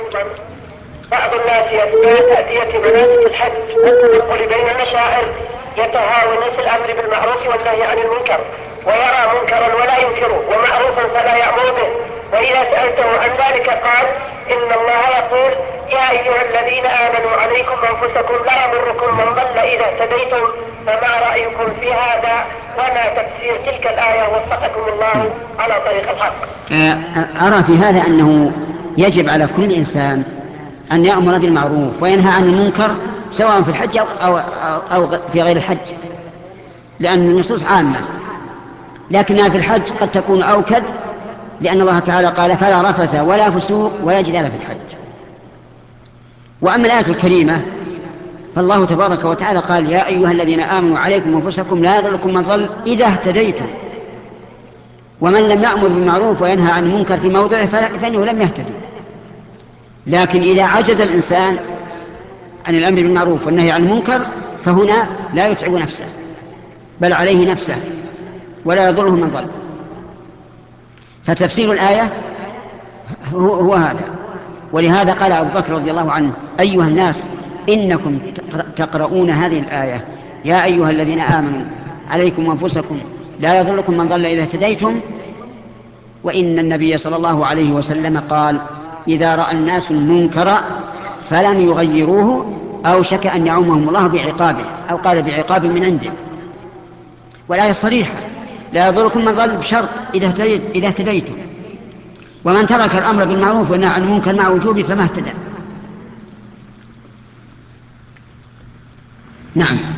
بعض الناس يأتي تأدية مناسك الحج والتنقل بين المشاعر يتهاون في الأمر بالمعروف والنهي عن المنكر، ويرى منكرا ولا ينكره ومعروفا فلا يأمر به. وإذا سألته عن ذلك قال: إن الله يقول: يا أيها الذين آمنوا عليكم أنفسكم لا يضركم من ضل إذا اهتديتم. فما رأيكم في هذا وما تفسير تلك الآية وفقكم الله على طريق الحق؟ أرى في هذا أنه يجب على كل إنسان أن يأمر بالمعروف وينهى عن المنكر، سواء في الحج أو في غير الحج، لأن النصوص عامة، لكنها في الحج قد تكون أوكد، لأن الله تعالى قال: فلا رفث ولا فسوق ولا جدال في الحج. وأما الآية الكريمة فالله تبارك وتعالى قال: يا أيها الذين آمنوا عليكم أنفسكم لا يضركم من ضل إذا اهتديتم. ومن لم يأمر بالمعروف وينهى عن المنكر في موضعه فإنه لم يهتدي. لكن إذا عجز الإنسان عن الأمر بالمعروف والنهي عن المنكر فهنا لا يتعب نفسه، بل عليه نفسه ولا يضره من ضل. فتفسير الآية هو هذا. ولهذا قال أبو بكر رضي الله عنه: أيها الناس إنكم تقرؤون هذه الآية يا أيها الذين آمنوا عليكم أنفسكم لا يضركم من ضل إذا اهتديتم، وإن النبي صلى الله عليه وسلم قال: إذا رأى الناس المنكر فلم يغيروه أوشك أن يعمهم الله بعقابه، أو قال بعقاب من عنده. والآية صريحة: لا يضركم من ضل بشرط إذا اهتديتم. ومن ترك الأمر بالمعروف والنهي عن المنكر مع وجوبه فما اهتدى. نعم.